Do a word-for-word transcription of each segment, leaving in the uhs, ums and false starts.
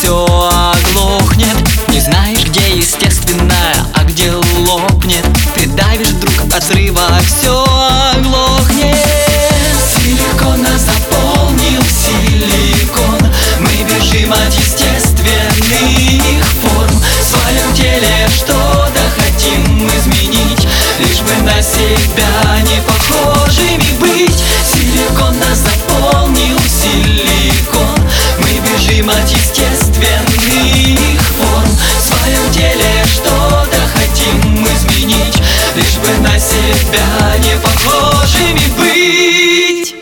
все оглохнет. Не знаешь, где естественное, а где лопнет. Придавишь вдруг от взрыва, все оглохнет. Силикон нас заполнил, силикон. Мы бежим от естественных форм. В своем теле что-то хотим изменить, лишь бы на себя не похожими быть. Силикон нас заполнил, силикон. Мы бежим от естественных форм. В своем теле что-то хотим изменить, лишь бы на себя не похожими быть.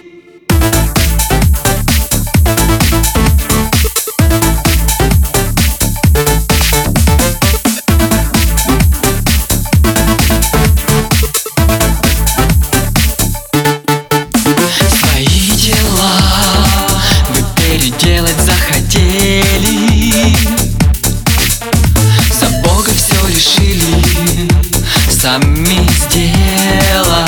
Делать захотели, за Бога все решили сами сделать,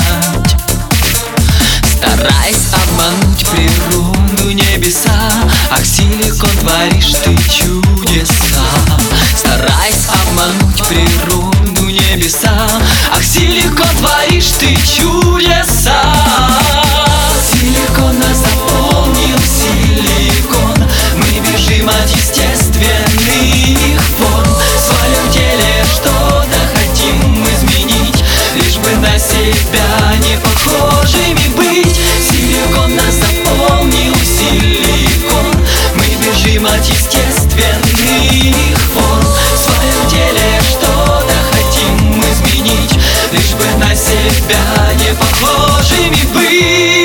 стараясь обмануть природу, небеса. Ах, силикон, творишь ты чудеса, стараясь обмануть природу, небеса. Ах, силикон, творишь ты чудеса. Силикон нас заполнил, силикон. Мы бежим от естественных форм. В своем теле что-то хотим изменить, лишь бы на себя не похожими быть. Силикон нас заполнил, силикон. Мы бежим от естественных форм. В своем теле что-то хотим изменить, лишь бы на себя не похожими быть.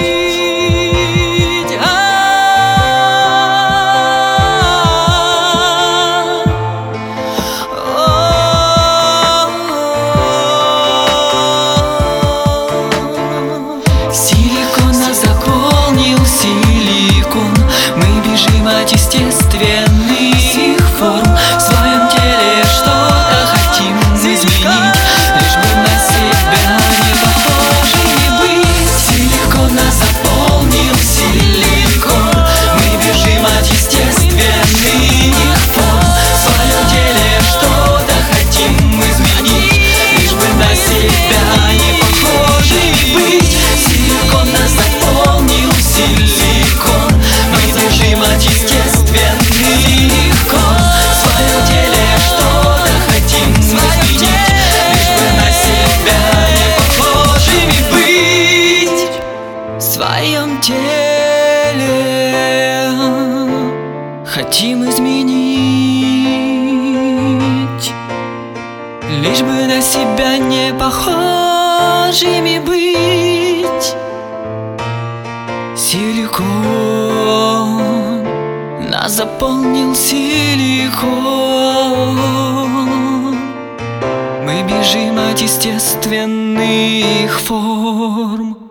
От естественных форм. В своем теле что-то хотим изменить, лишь бы на себя не похожими быть. Силикон нас заполнил, силикон. Мы бежим от естественных форм. В своем теле что-то хотим изменить, лишь бы на себя не похожими быть. Силикон нас заполнил, силикон. Мы бежим от естественных форм. В своем теле что-то хотим изменить, лишь бы на себя не похожими быть. В своем теле хотим изменить, лишь бы на себя не похожими быть. Силикон нас заполнил, силикон. Мы бежим от естественных форм.